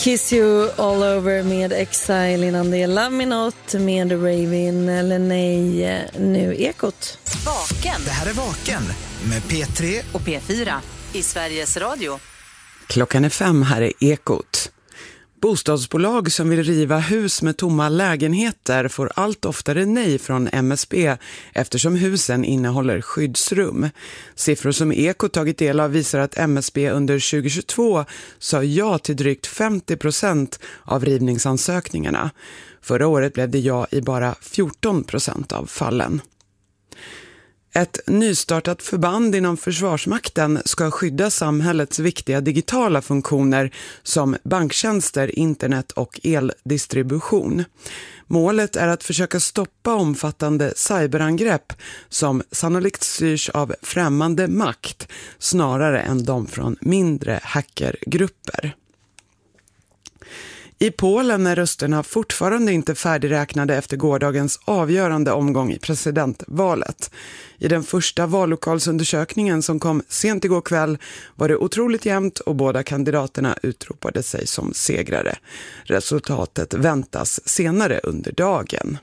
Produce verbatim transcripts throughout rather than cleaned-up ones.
Kiss You All Over med Exile, innan det är Love Me Not med Raven, eller nej, nu Ekot. Vaken. Det här är Vaken med P tre och P fyra i Sveriges Radio. Klockan är fem, här är Ekot. Bostadsbolag som vill riva hus med tomma lägenheter får allt oftare nej från M S B eftersom husen innehåller skyddsrum. Siffror som Ekot tagit del av visar att M S B under tjugohundratjugotvå sa ja till drygt femtio procent av rivningsansökningarna. Förra året blev det ja i bara fjorton procent av fallen. Ett nystartat förband inom Försvarsmakten ska skydda samhällets viktiga digitala funktioner som banktjänster, internet och eldistribution. Målet är att försöka stoppa omfattande cyberangrepp som sannolikt styrs av främmande makt snarare än de från mindre hackergrupper. I Polen är rösterna fortfarande inte färdigräknade efter gårdagens avgörande omgång i presidentvalet. I den första vallokalsundersökningen som kom sent igår kväll var det otroligt jämnt och båda kandidaterna utropade sig som segrare. Resultatet väntas senare under dagen.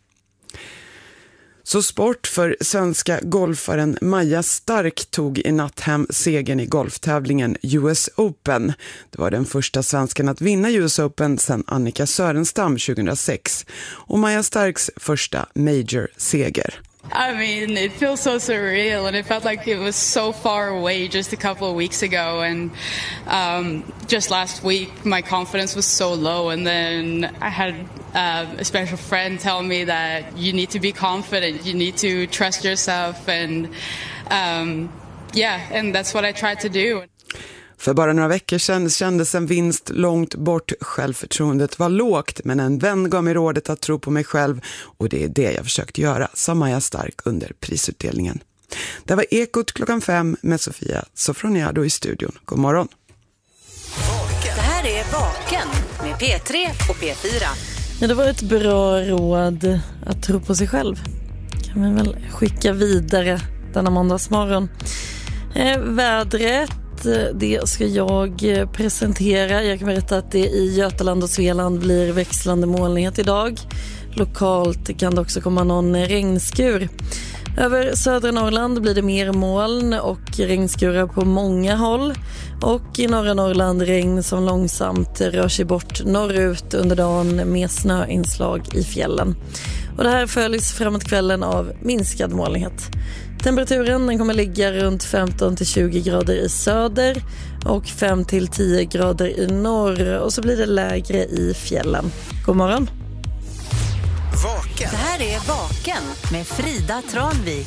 Så sport, för svenska golfaren Maja Stark tog i natt hem segern i golftävlingen U S Open. Det var den första svensken att vinna U S Open sedan Annika Sörenstam tjugohundrasex och Maja Starks första major-seger. I mean, it feels so surreal, and it felt like it was so far away just a couple of weeks ago. And um, just last week, my confidence was so low, and then I had uh, a special friend tell me that you need to be confident, you need to trust yourself, and um, yeah, and that's what I tried to do. För bara några veckor sedan kändes en vinst långt bort. Självförtroendet var lågt, men en vän gav mig rådet att tro på mig själv, och det är det jag försökt göra, sa Maja Stark under prisutdelningen. Det var Ekot klockan fem med Sofia Sofroniado i studion. God morgon. Det här är Vaken med P tre och P fyra. Ja, det var ett bra råd att tro på sig själv. Kan man väl skicka vidare denna måndagsmorgon. Eh, vädret, det ska jag presentera. Jag kan berätta att det i Götaland och Svealand blir växlande molnighet idag. Lokalt kan det också komma någon regnskur. Över södra Norrland blir det mer moln och regnskurar på många håll. Och i norra Norrland regn som långsamt rör sig bort norrut under dagen med snöinslag i fjällen. Och det här följs framåt kvällen av minskad molnighet. Temperaturen den kommer ligga runt femton till tjugo grader i söder och fem till tio grader i norr, och så blir det lägre i fjällen. God morgon. Vaken. Det här är Vaken med Frida Tranvik.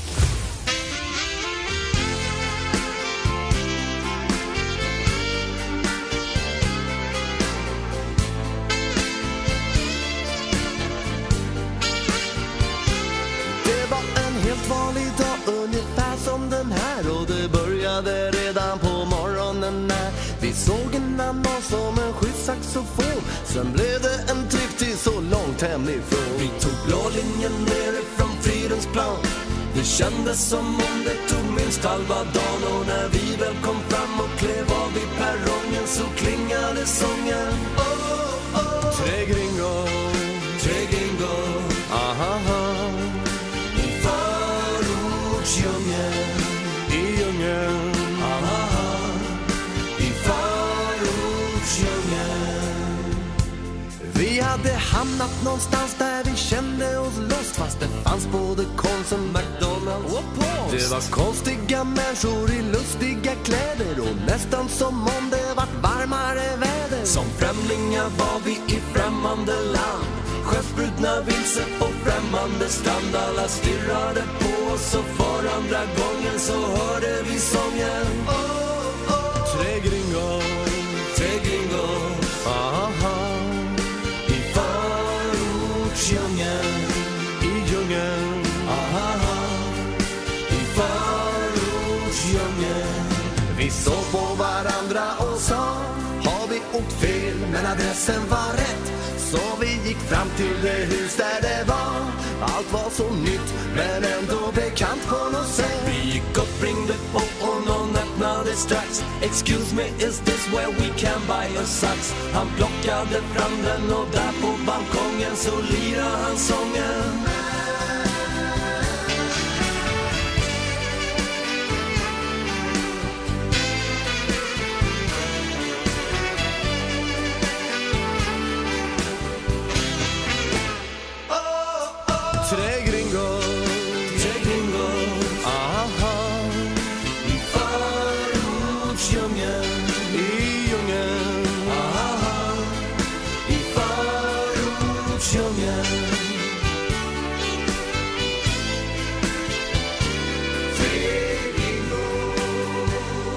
Det var en helt vanlig dag, ungefär som den här, och det började redan på morgonen när vi såg en annons om en skyddssaxofon. Sen blev det en tripp till så långt hemifrån. Vi tog blå linjen nerifrån Fridhemsplan. Det kändes som om det tog minst halva dagen, och när vi väl kom fram och klev av vid perrongen så klingade sången. Oh, oh, oh. Tre gringo, tre gringo, aha. Djungeln, i djungeln, aha, i förortsdjungeln. Vi hade hamnat någonstans där vi kände oss lost, fast det fanns både Konsum, McDonalds och Post. Det var konstiga människor i lustiga kläder och nästan som om det vart varmare väder. Som främlingar var vi i främmande land, skeppsbrudna vilse på främmande strand. Alla stirrade på oss och för andra gången så hörde vi sången. Oh, oh. Tre gringo, tre gringo, aha. I förortsdjungeln, i djungeln, aha. I förortsdjungeln. Vi såg på varandra och sa, har vi åkt fel men adressen var rätt. Så vi gick fram till det hus där det var. Allt var så nytt men ändå bekant på något sätt. Vi gick upp, ringde på och någon öppnade strax. Excuse me, is this where we can buy a sax? Han plockade fram den och där på balkongen så lirar han sången. Tre gringor, tre gringor, aha, i förortsdjungeln, i djungeln, aha, i förortsdjungeln. Tre gringor.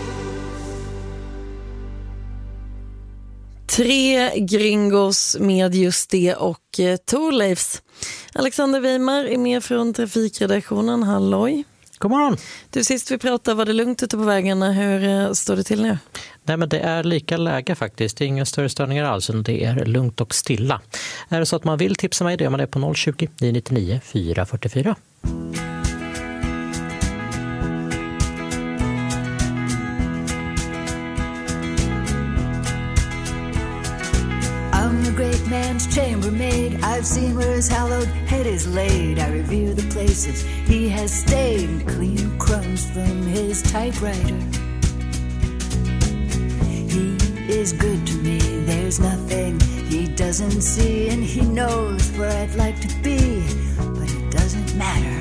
Tre gringos med just det och eh, Thorleifs. Alexander Weimar är med från trafikredaktionen. Halloj. God morgon. Du, sist vi pratade var det lugnt ute på vägarna. Hur eh, står det till nu? Nej, men det är lika läge faktiskt. Det är inga större störningar alls. Det är lugnt och stilla. Är det så att man vill tipsa mig, det gör man det på noll tjugo, nio nittionio, fyra fyrtiofyra. I'm the great man's chambermaid. I've seen where his hallowed head is laid. I revere the places he has stayed. Clean crumbs from his typewriter. He is good to me. There's nothing he doesn't see. And he knows where I'd like to be. But it doesn't matter.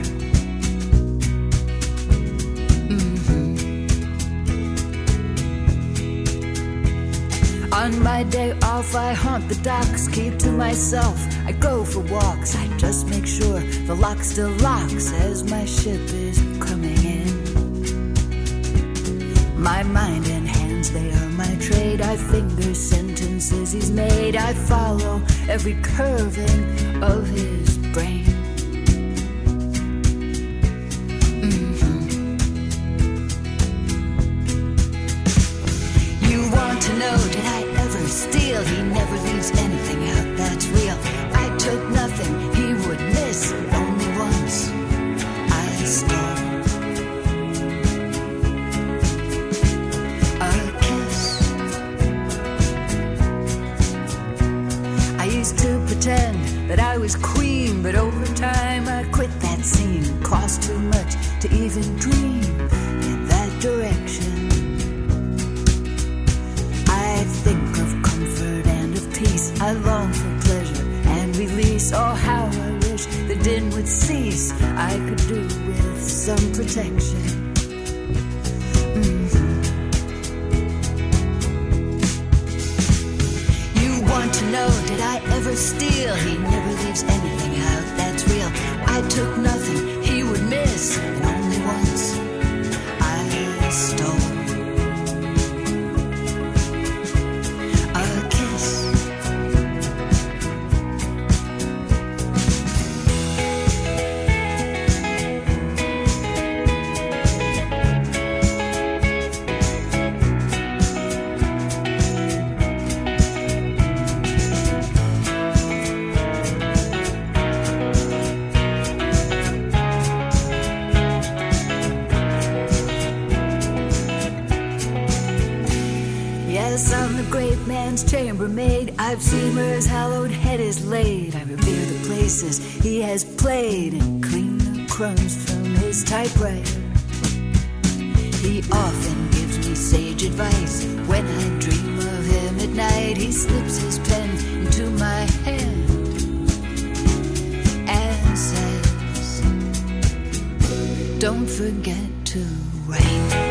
On my day off, I haunt the docks, keep to myself, I go for walks. I just make sure the lock still locks as my ship is coming in. My mind and hands, they are my trade. I finger sentences he's made. I follow every curving of his brain. To know, did I ever steal? He never leaves anything out that's real. I took nothing he would miss. Only once I stole a kiss. I used to pretend that I was queen, but over time I quit that scene. Cost too much to even dream in that direction. I think of comfort and of peace. I long for pleasure and release. Oh, how I wish the din would cease. I could do with some protection. Mm-hmm. You want to know, did I ever steal? He never leaves anything out that's real. I took nothing he would miss. And only once I stole chambermaid. I've seen where his hallowed head is laid. I revere the places he has played and clean the crumbs from his typewriter. He often gives me sage advice. When I dream of him at night, he slips his pen into my hand and says, don't forget to write.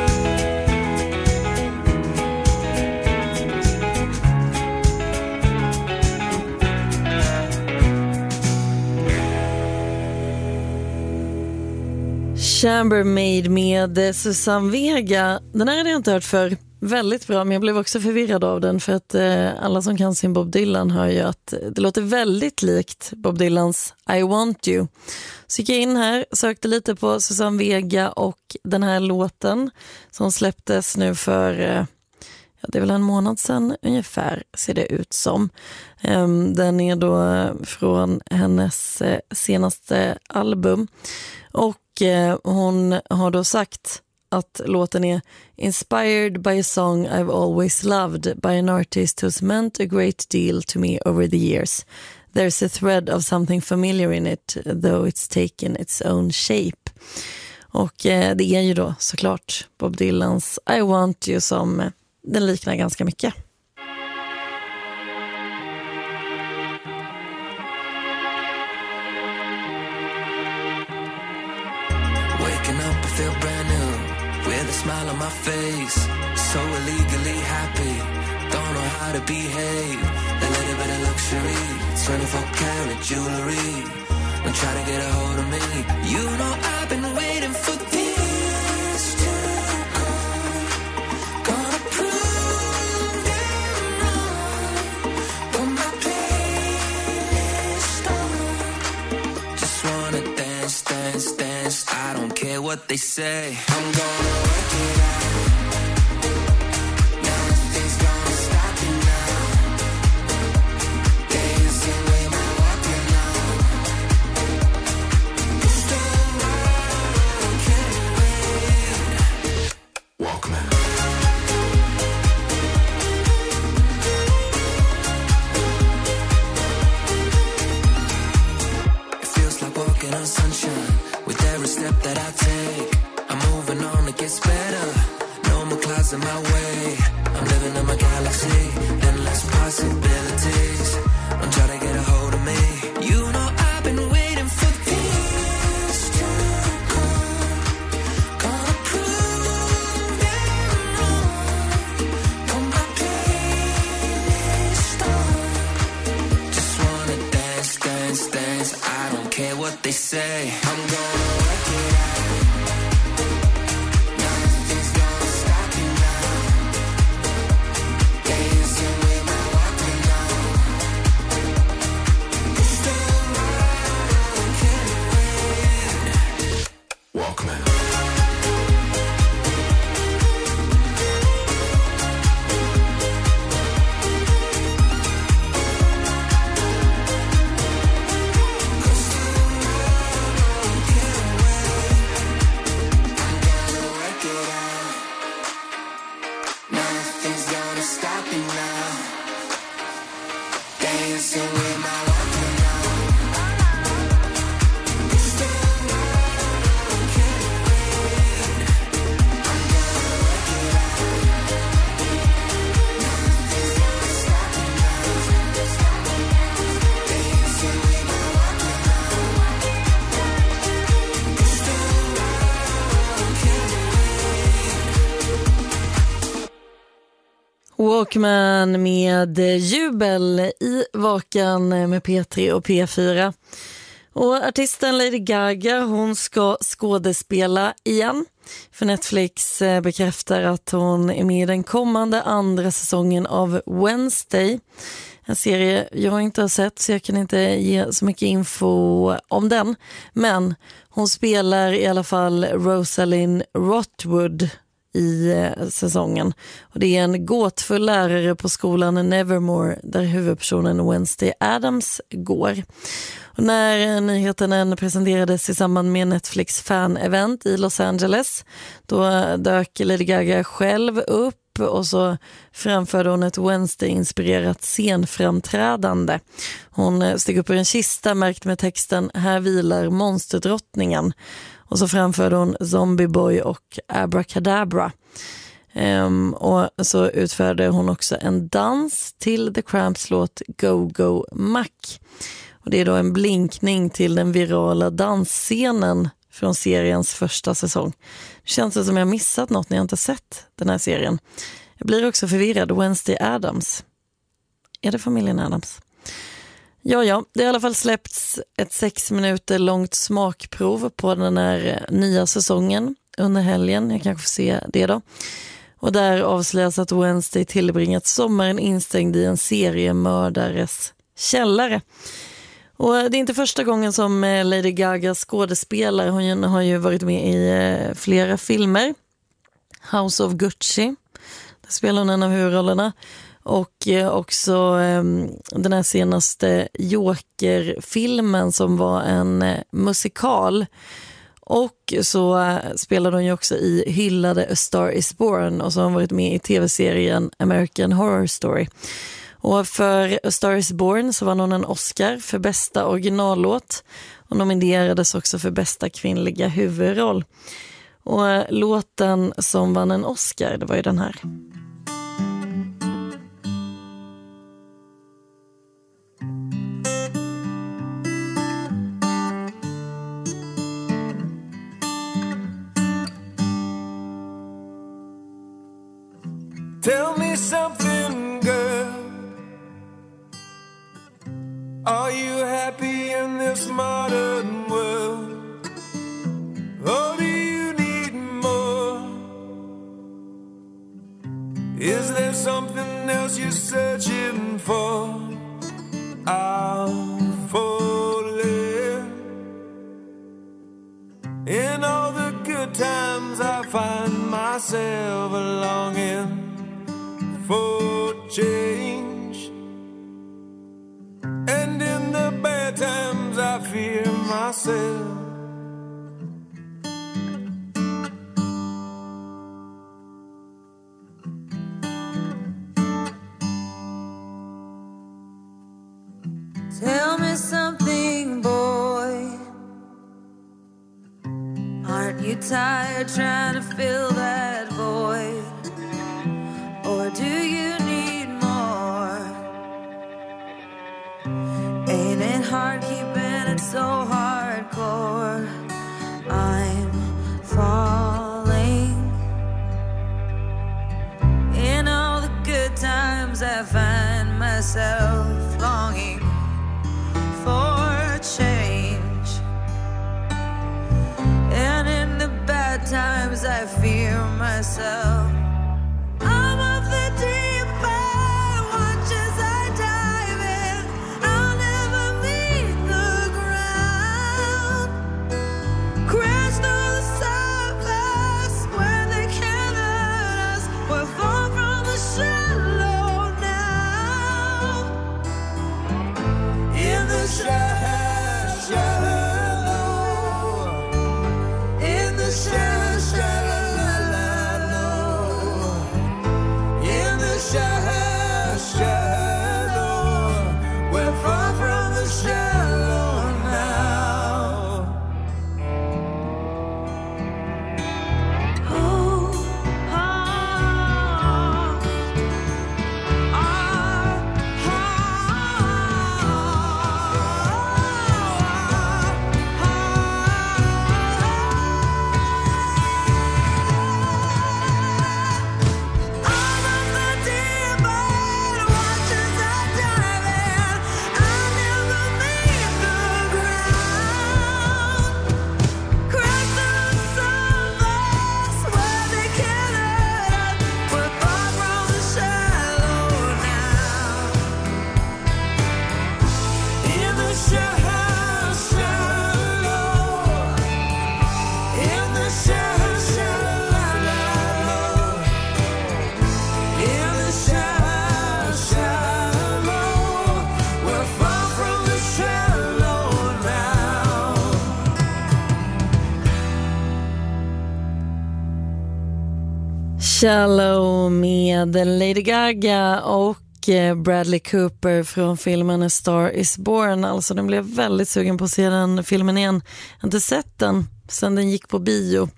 Chambermaid med Susanne Vega. Den här hade jag inte hört för. Väldigt bra, men jag blev också förvirrad av den för att eh, alla som kan sin Bob Dylan hör ju att det låter väldigt likt Bob Dylans I Want You. Så gick jag in här, sökte lite på Susanne Vega och den här låten som släpptes nu för eh, ja, det är väl en månad sedan ungefär ser det ut som. Eh, den är då från hennes eh, senaste album och eh, hon har då sagt att låten är inspired by a song I've always loved by an artist who's meant a great deal to me over the years. There's a thread of something familiar in it, though it's taken its own shape. Och eh, det är ju då såklart Bob Dylans I Want You som eh, den liknar ganska mycket. Waking up, I feel brand new, with a smile on my face, so illegally happy, don't know how to behave, a little bit of luxury, twenty-four karat jewelry, and try to get a hold of me, you know I've been waiting for this to come, gonna prove them wrong, put my playlist on, just wanna dance, dance, dance, I don't care what they say, I'm gonna work it out. Nothing's gonna stop me now. Dancing with my walking now. Still I can't wait. Walkman. It feels like walking on sunshine. With every step that I take, I'm moving on, it gets better. No more clouds in my way. I'm living in my galaxy, endless possibilities. Don't try to get a hold of me. You know I've been waiting for this to come. Gonna prove them wrong. Put my playlist on. Just wanna dance, dance, dance. I don't care what they say. I'm gonna work it out. Nothing's gonna stop me now. Dancing with my walking now. Still I can't wait. Walkman. Nothing's gonna stop me now. Dancing with my walking now. Still I can't wait. I'm gonna work it out. Nothing's gonna stop me now. Dancing with my walking now. Still I can't wait. Walkman med jubel i Vakan med P tre och P fyra. Och artisten Lady Gaga, hon ska skådespela igen. För Netflix bekräftar att hon är med i den kommande andra säsongen av Wednesday. En serie jag inte har sett, så jag kan inte ge så mycket info om den. Men hon spelar i alla fall Rosalind Rothwood i säsongen. Och det är en gåtfull lärare på skolan Nevermore där huvudpersonen Wednesday Addams går. Och när nyheten presenterades i samband med Netflix fan-event i Los Angeles, då dök Lady Gaga själv upp och så framförde hon ett Wednesday-inspirerat scenframträdande. Hon steg upp ur en kista märkt med texten "Här vilar monsterdrottningen". Och så framförde hon Zombie Boy och Abracadabra. Um, och så utförde hon också en dans till The Cramps låt Go Go Mac. Och det är då en blinkning till den virala dansscenen från seriens första säsong. Det känns det som jag missat något när jag inte sett den här serien. Jag blir också förvirrad. Wednesday Addams. Är det familjen Addams? Ja, ja. Det har i alla fall släppts ett sex minuter långt smakprov på den här nya säsongen under helgen. Jag kanske får se det då. Och där avslöjas att Wednesday tillbringat sommaren instängd i en seriemördares källare. Och det är inte första gången som Lady Gaga skådespelar. Hon har ju varit med i flera filmer. House of Gucci. Där spelar hon en av huvudrollerna. Och också den här senaste Joker-filmen som var en musikal Och så spelade hon ju också i hyllade A Star Is Born och så har hon varit med i tv-serien American Horror Story. Och för A Star Is Born så vann hon en Oscar för bästa originallåt och nominerades också för bästa kvinnliga huvudroll. Och låten som vann en Oscar, det var ju den här. Tell me something, girl. Are you happy in this modern world? Or do you need more? Is there something else you're searching for? I'm falling. In all the good times I find myself longing for change, and in the bad times I fear myself. Tell me something, boy. Aren't you tired trying to fill that void? Or do you need more? Ain't it hard keeping it so hardcore? I'm falling. In all the good times I find myself longing for change, and in the bad times I fear myself. I'm of the deep end, watch as I dive in. I'll never meet the ground. Crash through the surface where they can't hurt us. We're far from the shallow now. In the shallow, shallow. In the shallow, shallow. Shallow, shallow, we're far from the shallow now. Oh, oh, oh, Shallow med Lady Gaga och Bradley Cooper från filmen A Star Is Born. Alltså den blev väldigt sugen på att se den filmen igen. Jag har inte sett den sedan den gick på bio.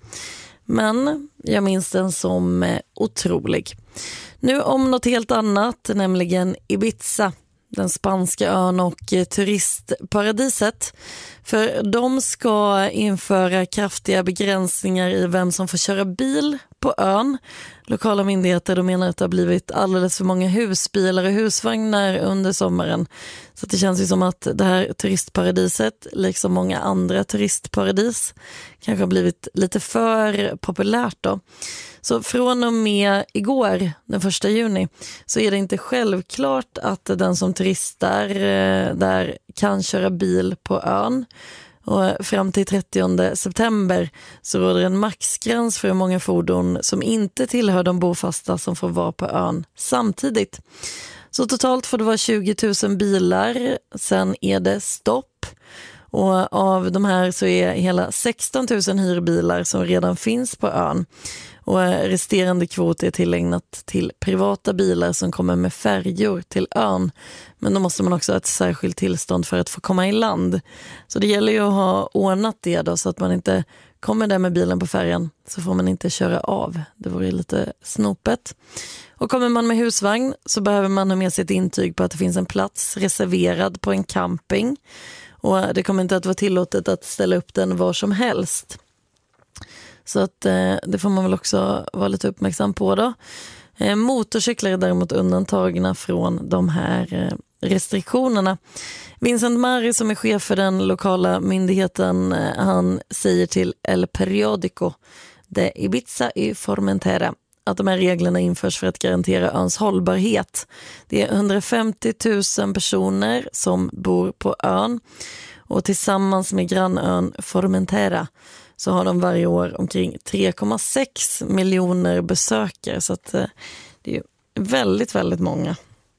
Men jag minns den som otrolig. Nu om något helt annat, nämligen Ibiza. Den spanska ön och turistparadiset. För de ska införa kraftiga begränsningar i vem som får köra bil på ön. Lokala myndigheter de menar att det har blivit alldeles för många husbilar och husvagnar under sommaren. Så det känns ju som att det här turistparadiset, liksom många andra turistparadis, kanske har blivit lite för populärt då. Så från och med igår, den första juni, så är det inte självklart att den som turistar där kan köra bil på ön. Och fram till trettionde september så råder en maxgräns för hur många fordon som inte tillhör de bofasta som får vara på ön samtidigt. Så totalt får det vara tjugo tusen bilar, sen är det stopp. Och av de här så är hela sexton tusen hyrbilar som redan finns på ön. Och resterande kvot är tillägnat till privata bilar som kommer med färjor till ön. Men då måste man också ha ett särskilt tillstånd för att få komma i land. Så det gäller ju att ha ordnat det då, så att man inte kommer där med bilen på färjan, så får man inte köra av. Det vore lite snopet. Och kommer man med husvagn så behöver man ha med sig ett intyg på att det finns en plats reserverad på en camping. Och det kommer inte att vara tillåtet att ställa upp den var som helst. Så att eh, det får man väl också vara lite uppmärksam på då. Eh, motorcyklar är däremot undantagna från de här eh, restriktionerna. Vincent Mari som är chef för den lokala myndigheten, eh, han säger till El Periódico de Ibiza y Formentera att de här reglerna införs för att garantera öns hållbarhet. Det är hundrafemtio tusen personer som bor på ön, och tillsammans med grannön Formentera så har de varje år omkring tre komma sex miljoner besökare, så att eh, det är väldigt, väldigt många.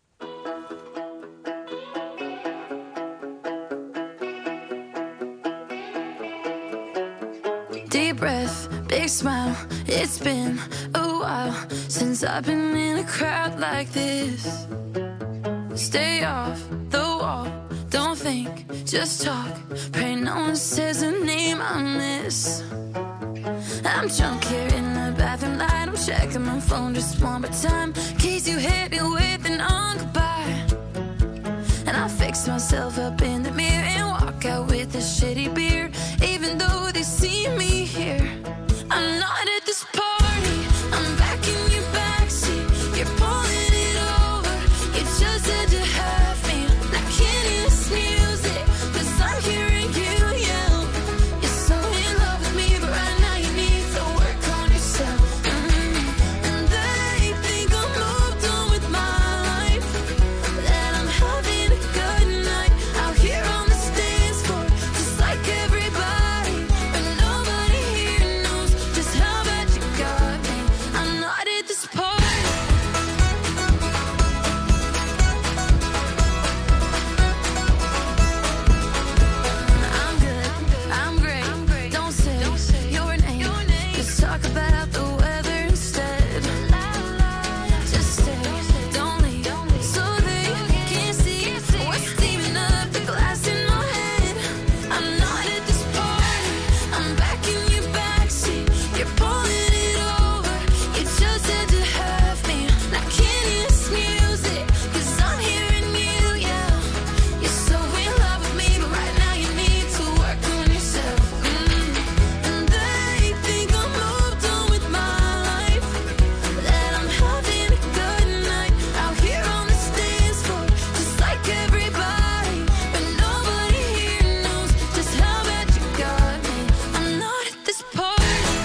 Deep breath, big smile, it's been a while since I've been in a crowd like this. Stay off the wall, don't think, just talk. Pray no one says a name I miss. I'm drunk here in the bathroom light, I'm checking my phone just one more time, in case you hit me with an on goodbye. And I fix myself up in the mirror and walk out with a shitty beer, even though they see me here. I'm not at this party, I'm back in your backseat, you're pulling it over, you just had to have me. I can't hear this music, cause I'm hearing you yell. You're so in love with me, but right now you need to work on yourself. Mm-hmm. And they think I'm moved on with my life, that I'm having a good night out here on the dance floor, just like everybody, but nobody here knows just how bad you got me. I'm not at this party. I'm good, I'm great, don't say your name, just talk about the weather instead. Just stay, don't leave, so they can't see what's steaming up the glass in my head. I'm not at this party, I'm back in your backseat, you're pulling it over, you just had to have me. I can't hear this music, cause I'm hearing you, yeah. You're so in love with me, but right now you need to work on yourself. Mm. And they think I'm moved on with my life, that I'm having a good night out here on the dance floor, just like everybody, but nobody here knows just how bad you got me. I'm not at this party.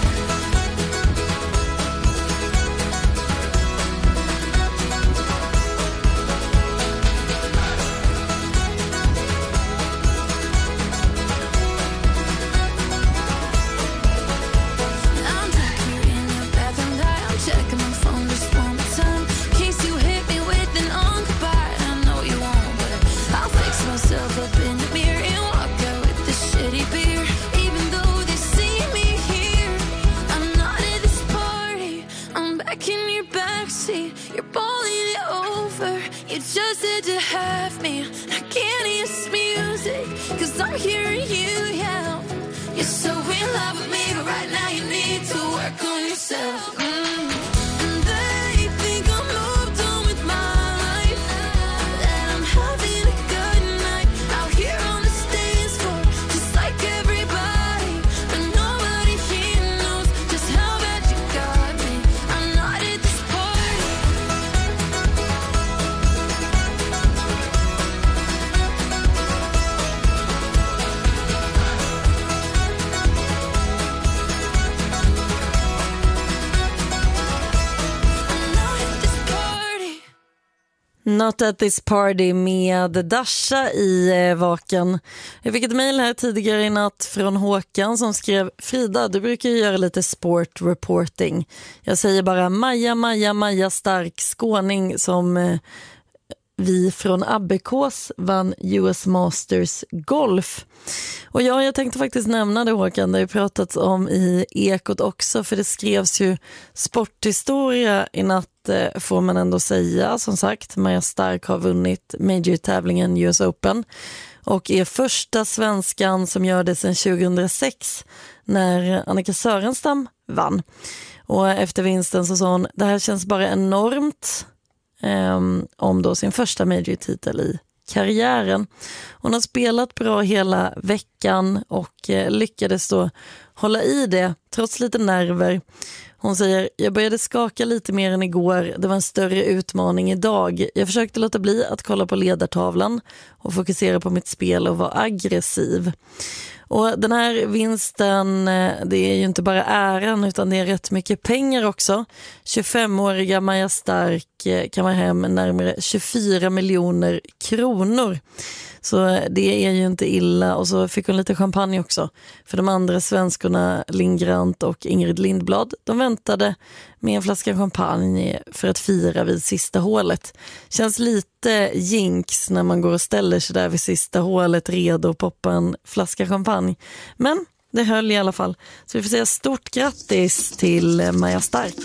I'm back here in the bathroom light, I'm checking my phone just one more time, in case you hit me with an on goodbye. I know you won't, but I'll fix myself up in the mirror and walk out with this shitty beer, even though they see me here. I'm not at this party, I'm back in your backseat, you're balling it over, you just had to have me. I can't hear this music, cause I'm hearing you yell. You're so in love with me, but right now you need to work on yourself. Mm. And they think I'm moved on with my life, that I'm having a good night out here on the dance floor, just like everybody, but nobody here knows just how bad you got me. I'm not at this party. Not at this party med Dasha i eh, Vaken. Jag fick ett mejl här tidigare i natt från Håkan som skrev: Frida, du brukar ju göra lite sport reporting. Jag säger bara Maja, Maja, Maja stark skåning som eh, vi från Abbekås vann U S Masters Golf. Och ja, jag tänkte faktiskt nämna det, Håkan, det har ju pratats om i Ekot också, för det skrevs ju sporthistoria i natt, får man ändå säga. Som sagt, Maja Stark har vunnit major-tävlingen U S Open och är första svenskan som gör det sedan tjugohundrasex när Annika Sörenstam vann. Och efter vinsten så sa hon, det här känns bara enormt, um, om då sin första major-titel i karriären. Hon har spelat bra hela veckan och eh, lyckades då hålla i det trots lite nerver. Hon säger, jag började skaka lite mer än igår. Det var en större utmaning idag. Jag försökte låta bli att kolla på ledartavlan och fokusera på mitt spel och vara aggressiv. Och den här vinsten, det är ju inte bara äran utan det är rätt mycket pengar också. tjugofemåriga Maja Stark kan vara hem närmare tjugofyra miljoner kronor. Så det är ju inte illa. Och så fick hon lite champagne också. För de andra svenskorna, Lindgrant och Ingrid Lindblad, de väntade med en flaska champagne för att fira vid sista hålet. Känns lite jinx när man går och ställer sig där vid sista hålet redo att poppa en flaska champagne. Men det höll i alla fall. Så vi får säga stort grattis till Maja Stark.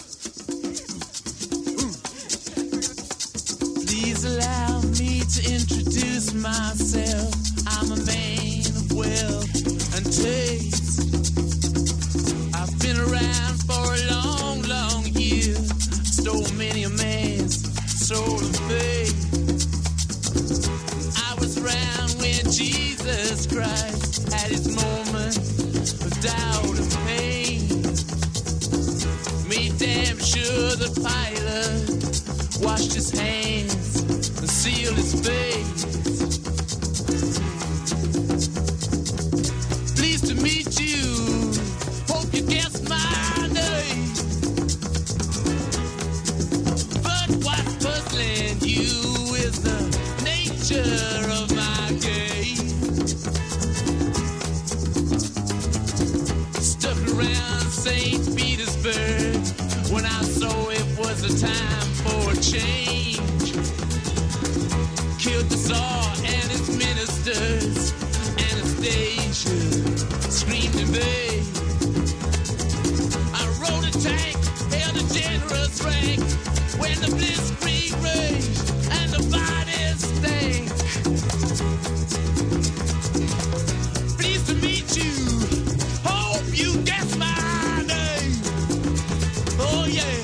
Please allow me to introduce myself. I'm a man of wealth and taste. I've been around for a long, long year. Stole many a man's soul and faith. I was around when Jesus Christ had his moment of doubt and pain. Made damn sure the pilot washed his hands and sealed his face. Pleased to meet you. Hope you guessed my name. But what's puzzling you is the nature of my game. Stuck around Saint Petersburg when I saw it was a time for change. Killed the Tsar and his ministers. Anastasia screamed in vain. I rode a tank, held a generous rank when the blitzkrieg raged and the bodies stank. Pleased to meet you. Hope you guess my name. Oh yeah.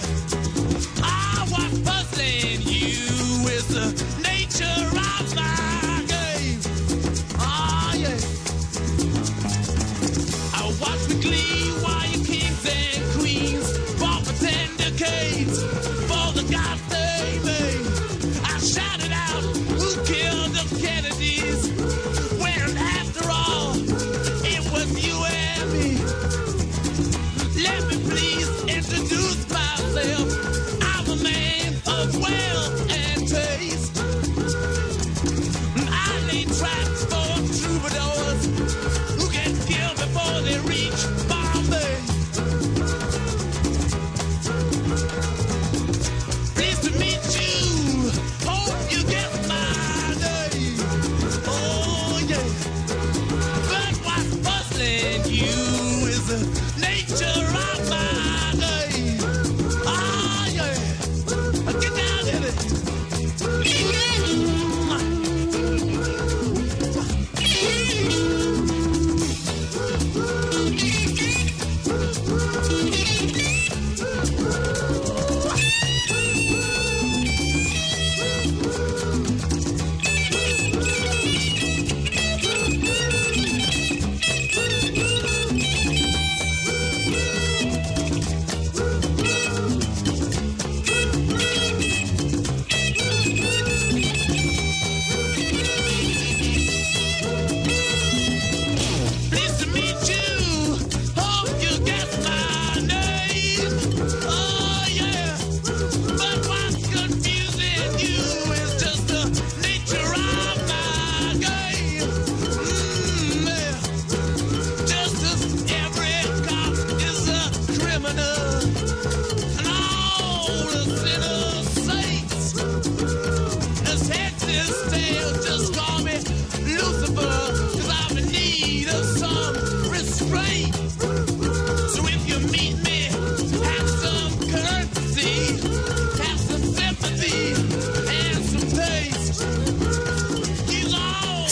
The nature of my game. Oh yeah. I watch with glee while you kings and queens fought for ten decades for the gods they made. I shouted out, who killed the Kennedys? When after all, it was you and me. Let me please introduce myself. I'm a man of wealth and taste. I lay traps for troubadours who get killed before they reach Bombay. Pleased to meet you. Hope you get my name. Oh yeah. But what's puzzling you is the nature of my name. Oh yeah. Get down in it.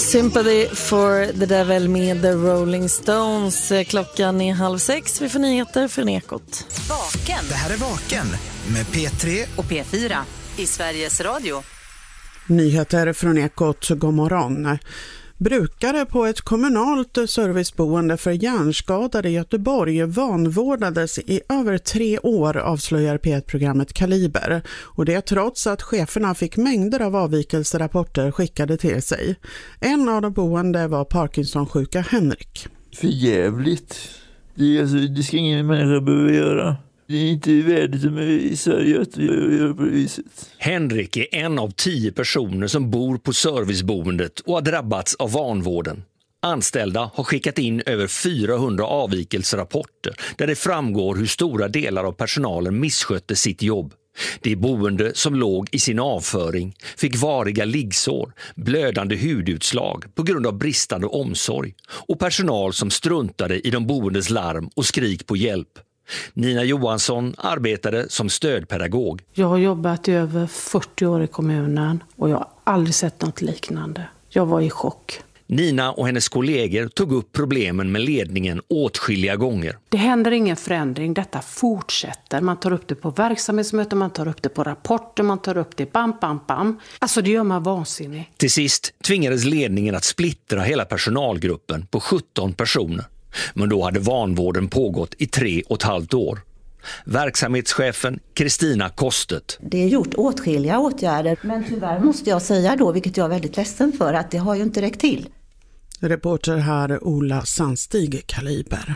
Sympathy for the Devil med The Rolling Stones. Klockan är halv sex. Vi får nyheter från Ekot. Vaken. Det här är Vaken med P tre Och P fyra i Sveriges Radio. Nyheter från Ekot, god morgon. Brukare på ett kommunalt serviceboende för hjärnskadade i Göteborg vanvårdades i över tre år, avslöjar P ett-programmet Kaliber. Och det trots att cheferna fick mängder av avvikelserapporter skickade till sig. En av de boende var Parkinson-sjuka Henrik. För jävligt. Det, är alltså, det ska ingen människa behöva göra. Det är inte värdigt i Sverige att göra på det viset. Henrik är en av tio personer som bor på serviceboendet och har drabbats av vanvården. Anställda har skickat in över fyrahundra avvikelserapporter där det framgår hur stora delar av personalen misskötte sitt jobb. Det boende som låg i sin avföring fick variga liggsår, blödande hudutslag på grund av bristande omsorg och personal som struntade i de boendes larm och skrik på hjälp. Nina Johansson arbetade som stödpedagog. Jag har jobbat i över fyrtio år i kommunen och jag har aldrig sett något liknande. Jag var i chock. Nina och hennes kollegor tog upp problemen med ledningen åtskilliga gånger. Det händer ingen förändring, detta fortsätter. Man tar upp det på verksamhetsmöten, man tar upp det på rapporter, man tar upp det bam, bam, bam. Alltså det gör man vansinnig. Till sist tvingades ledningen att splittra hela personalgruppen på sjutton personer. Men då hade vanvården pågått i tre och ett halvt år. Verksamhetschefen Kristina Kostet. Det är gjort åtskilliga åtgärder, men tyvärr måste jag säga då, vilket jag är väldigt ledsen för, att det har ju inte räckt till. Reporter här Ola Sandstig, Kaliber.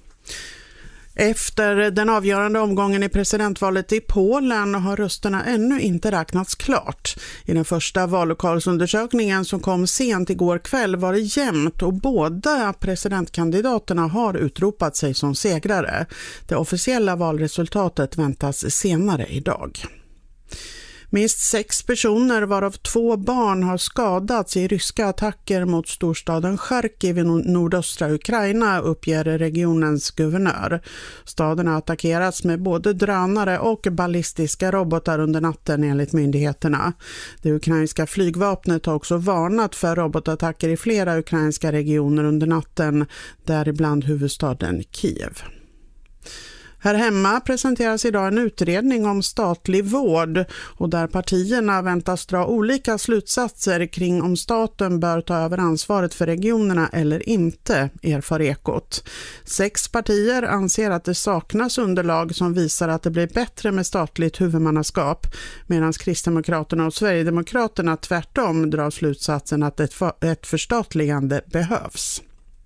Efter den avgörande omgången i presidentvalet i Polen har rösterna ännu inte räknats klart. I den första vallokalsundersökningen som kom sent igår kväll var det jämnt och båda presidentkandidaterna har utropat sig som segrare. Det officiella valresultatet väntas senare idag. Minst sex personer varav två barn har skadats i ryska attacker mot storstaden Charkiv i nordöstra Ukraina, uppger regionens guvernör. Staden har attackerats med både drönare och ballistiska robotar under natten enligt myndigheterna. Det ukrainska flygvapnet har också varnat för robotattacker i flera ukrainska regioner under natten, däribland huvudstaden Kiev. Här hemma presenteras idag en utredning om statlig vård och där partierna väntas dra olika slutsatser kring om staten bör ta över ansvaret för regionerna eller inte, erfar Ekot. Sex partier anser att det saknas underlag som visar att det blir bättre med statligt huvudmannaskap, medan Kristdemokraterna och Sverigedemokraterna tvärtom drar slutsatsen att ett, för- ett förstatligande behövs.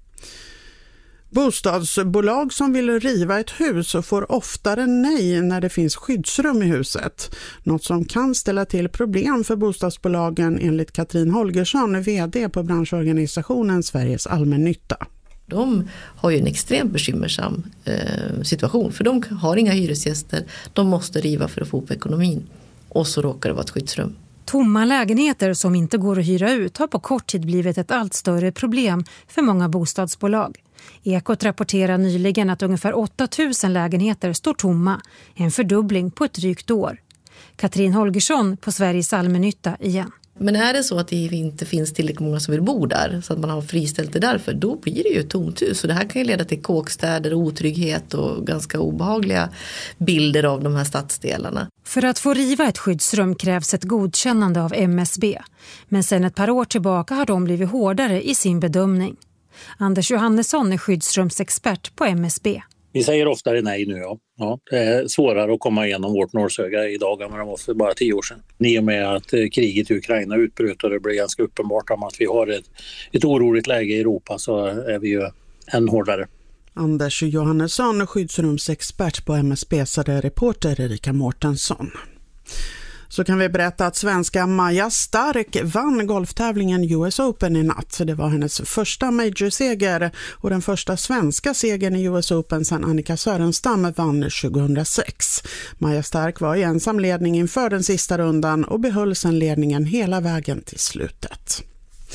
Bostadsbolag som vill riva ett hus får oftare nej när det finns skyddsrum i huset. Något som kan ställa till problem för bostadsbolagen enligt Katrin Holgersson, vd på branschorganisationen Sveriges allmännytta. De har ju en extremt bekymmersam eh, situation, för de har inga hyresgäster. De måste riva för att få upp ekonomin, och så råkar det vara ett skyddsrum. Tomma lägenheter som inte går att hyra ut har på kort tid blivit ett allt större problem för många bostadsbolag. Ekot rapporterar nyligen att ungefär åtta tusen lägenheter står tomma, en fördubbling på ett drygt år. Katrin Holgersson på Sveriges allmännytta igen. Men är det så att det inte finns tillräckligt många som vill bo där, så att man har friställt det därför, då blir det ju ett tomt hus. Och det här kan ju leda till kåkstäder, otrygghet och ganska obehagliga bilder av de här stadsdelarna. För att få riva ett skyddsrum krävs ett godkännande av M S B. Men sedan ett par år tillbaka har de blivit hårdare i sin bedömning. Anders Johannesson är skyddsrumsexpert på M S B. Vi säger oftare nej nu, ja. ja. Det är svårare att komma igenom vårt nålsöga idag än vad det var för bara tio år sedan. I och med att kriget i Ukraina utbröt och det blev ganska uppenbart om att vi har ett, ett oroligt läge i Europa, så är vi ju än hårdare. Anders Johannesson, skyddsrumsexpert på M S B, sade reporter Erika Mårtensson. Så kan vi berätta att svenska Maja Stark vann golftävlingen U S Open i natt. Det var hennes första major-seger och den första svenska segern i U S Open sedan Annika Sörenstam vann tjugohundrasex. Maja Stark var i ensam ledning inför den sista rundan och behöll sedan ledningen hela vägen till slutet.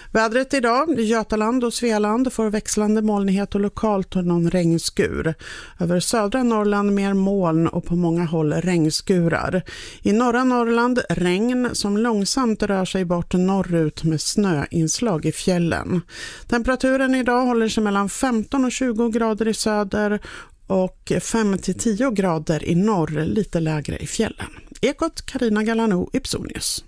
Vädret idag, Götaland och Svealand får växlande molnighet och lokalt någon regnskur. Över södra Norrland mer moln och på många håll regnskurar. I norra Norrland regn som långsamt rör sig bort norrut med snöinslag i fjällen. Temperaturen idag håller sig mellan femton och tjugo grader i söder och fem till tio grader i norr, lite lägre i fjällen. Ekot, Carina Galano, Ipsonius.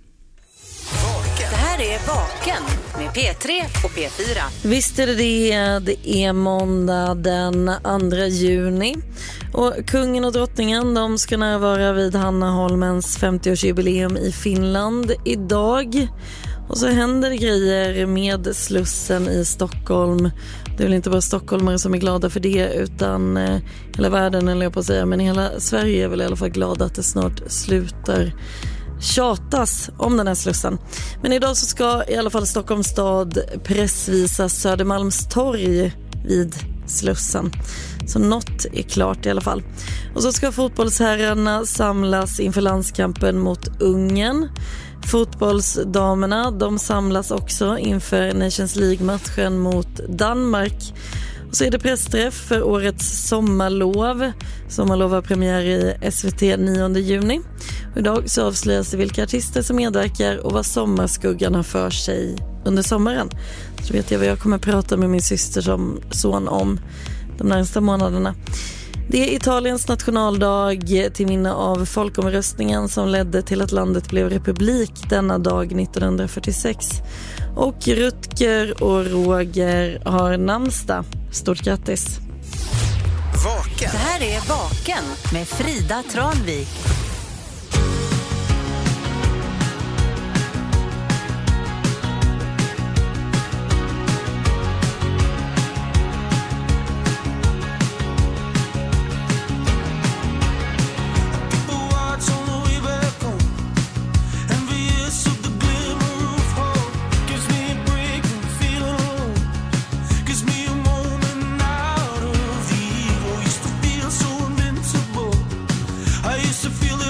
Det här är Vaken med P tre och P fyra. Visst är det det. Det är måndag den andra juni. Och kungen och drottningen, de ska närvara vid Hanna Holmens femtioårsjubileum i Finland idag. Och så händer det grejer med Slussen i Stockholm. Det är väl inte bara stockholmare som är glada för det, utan eh, hela världen, eller jag på att säga, men hela Sverige är väl i alla fall glada att det snart slutar tjatas om den här Slussen. Men idag så ska i alla fall Stockholms stad pressvisa Södermalmstorg vid Slussen. Så något är klart i alla fall. Och så ska fotbollsherrarna samlas inför landskampen mot Ungern. Fotbollsdamerna, de samlas också inför Nations League-matchen mot Danmark. Och så är det pressträff för årets sommarlov. Sommarlov har premiär i S V T nionde juni. Och idag så avslöjas det vilka artister som medverkar och vad sommarskuggan har för sig under sommaren. Så vet jag vad jag kommer att prata med min syster som son om de närmaste månaderna. Det är Italiens nationaldag till minne av folkomröstningen som ledde till att landet blev republik denna dag nittonhundrafyrtiosex. Och Rutger och Roger har namnsdag. Stort grattis! Vaken. Det här är Vaken med Frida Tranvik. I used to feel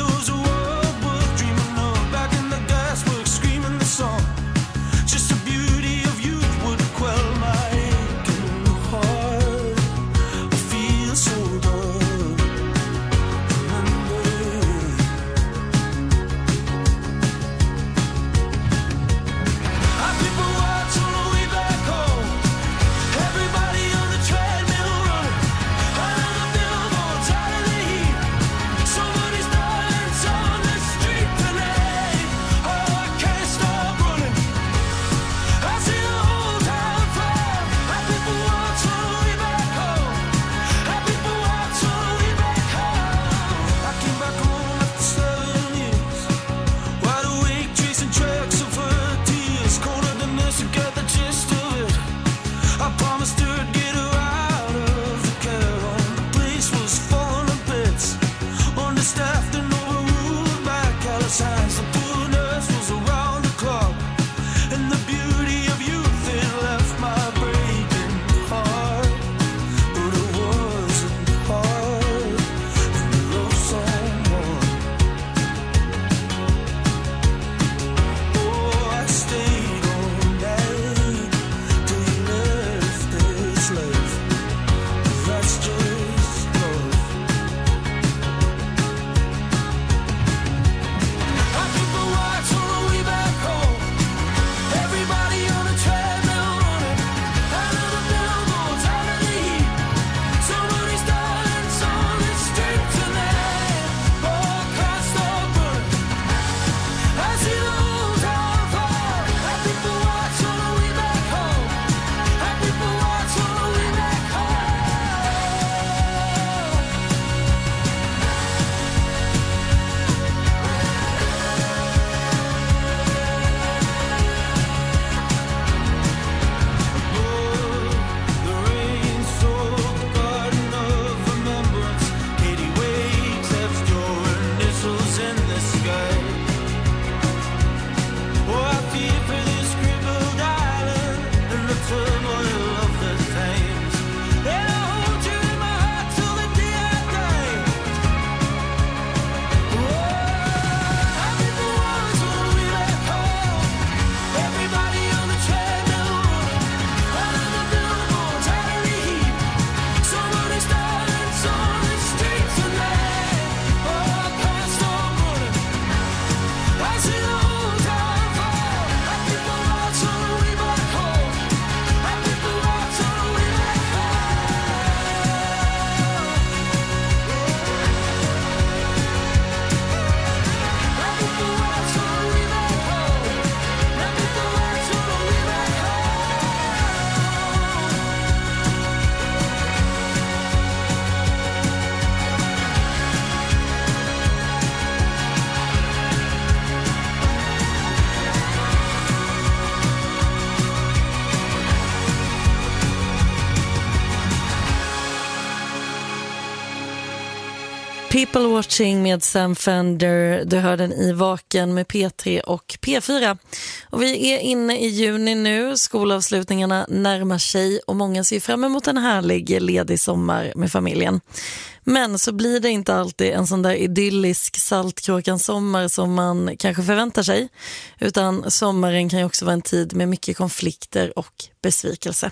People Watching med Sam Fender. Du hör den i Vaken med P tre och P fyra. Och vi är inne i juni nu. Skolavslutningarna närmar sig och många ser fram emot en härlig ledig sommar med familjen. Men så blir det inte alltid en sån där idyllisk saltkråkan-sommar som man kanske förväntar sig. Utan sommaren kan ju också vara en tid med mycket konflikter och besvikelse.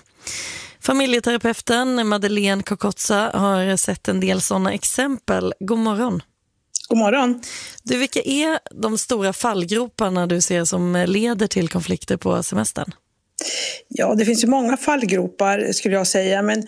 Familjeterapeuten Madeleine Kokotsa har sett en del sådana exempel. God morgon. God morgon. Du, vilka är de stora fallgroparna du ser som leder till konflikter på semestern? Ja, det finns ju många fallgropar skulle jag säga, men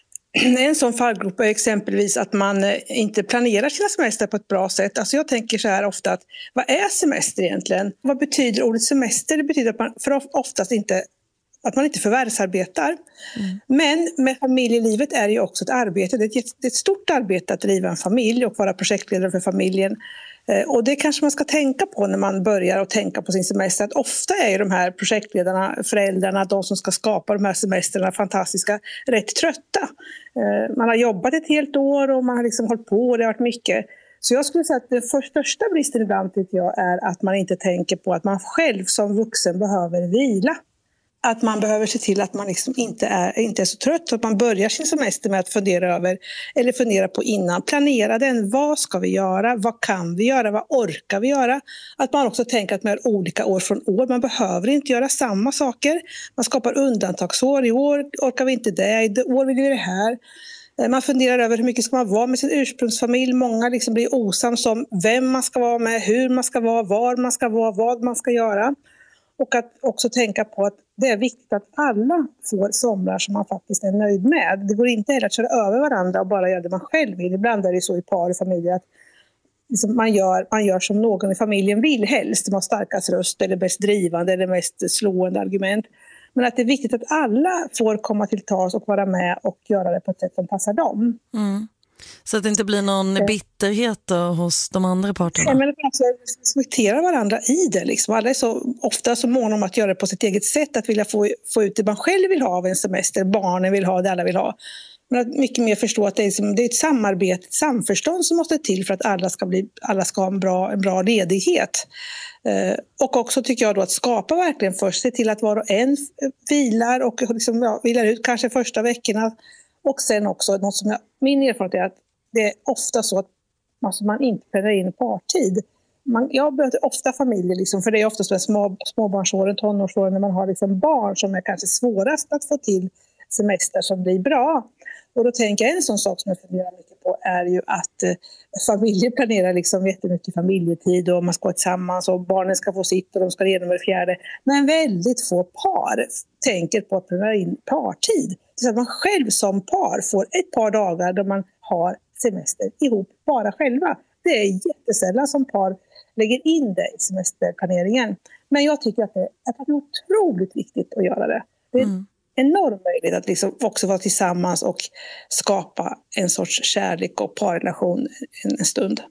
en sån fallgrop är exempelvis att man inte planerar sina semester på ett bra sätt. Alltså jag tänker så här ofta att vad är semester egentligen? Vad betyder ordet semester? Det betyder att man för oftast inte att man inte förvärvsarbetar. Mm. Men med familjelivet är det ju också ett arbete. Det är ett, det är ett stort arbete att driva en familj och vara projektledare för familjen. Eh, och det kanske man ska tänka på när man börjar att tänka på sin semester. Att ofta är ju de här projektledarna, föräldrarna, de som ska skapa de här semesterna fantastiska, rätt trötta. Eh, man har jobbat ett helt år och man har liksom hållit på och det har varit mycket. Så jag skulle säga att den första bristen ibland tycker jag är att man inte tänker på att man själv som vuxen behöver vila. Att man behöver se till att man liksom inte, är, inte är så trött. Så att man börjar sin semester med att fundera över, eller fundera på innan. Planera den. Vad ska vi göra? Vad kan vi göra? Vad orkar vi göra? Att man också tänker att man är olika år från år. Man behöver inte göra samma saker. Man skapar undantagsår. I år orkar vi inte det. I år vill vi det här. Man funderar över hur mycket ska man vara med sin ursprungsfamilj. Många liksom blir osams om vem man ska vara med, hur man ska vara, var man ska vara, vad man ska göra. Och att också tänka på att det är viktigt att alla får somrar som man faktiskt är nöjd med. Det går inte heller att köra över varandra och bara göra det man själv vill. Ibland är det så i par och familjer att liksom man, gör, man gör som någon i familjen vill helst. De har starkast röst eller bäst drivande eller mest slående argument. Men att det är viktigt att alla får komma till tals och vara med och göra det på ett sätt som passar dem. Mm. Så att det inte blir någon bitterhet då hos de andra parterna? Ja, men att också respektera varandra i det. Liksom. Alla är så ofta så måna om att göra det på sitt eget sätt. Att vilja få, få ut det man själv vill ha av en semester. Barnen vill ha det alla vill ha. Men att mycket mer förstå att det är, som, det är ett samarbete, ett samförstånd som måste till för att alla ska, bli, alla ska ha en bra, en bra ledighet. Eh, och också tycker jag då att skapa verkligen först. Se till att var och en vilar och liksom, ja, vilar ut kanske första veckorna. Och sen också, något som jag, min erfarenhet är att det är ofta så att alltså man inte planerar in partid. Man, jag möter ofta familjer, liksom, för det är ofta så små, småbarnsåren, tonårsåren, när man har liksom barn som är kanske svårast att få till semester som blir bra. Och då tänker jag en sån sak som jag funderar mycket på är ju att eh, familjer planerar liksom jättemycket familjetid och man ska vara tillsammans och barnen ska få sitt och de ska redan med det fjärde. Men väldigt få par tänker på att planera in partid. Så att man själv som par får ett par dagar då man har semester ihop bara själva. Det är jättesällan som par lägger in det i semesterplaneringen. Men jag tycker att det är otroligt viktigt att göra det. Det är mm. enormt möjligt att liksom också vara tillsammans och skapa en sorts kärlek och parrelation en, en stund.